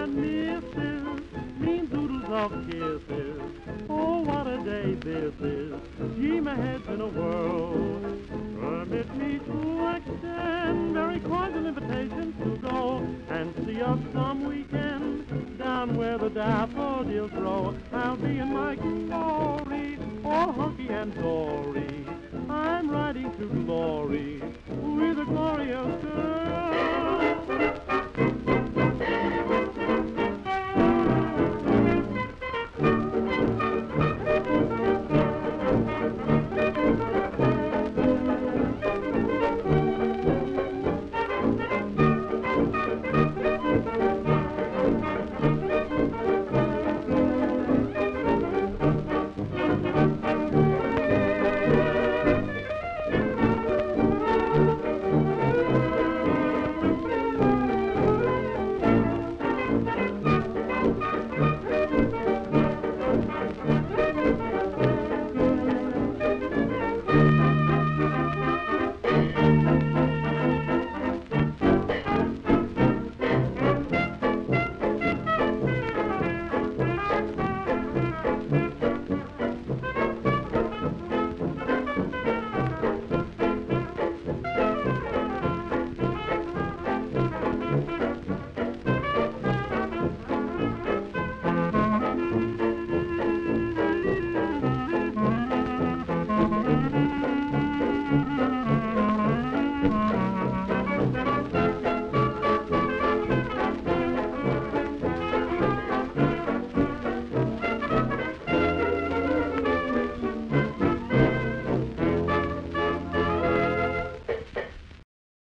and misses, mean doodles of kisses. Oh, what a day this is. Gee, my head's in a whirl. Permit me to extend very cordial invitation to go and see us some weekend down where the daffodils grow. I'll be in my glory, all hunky and dory. I'm riding to glory with a glorious girl.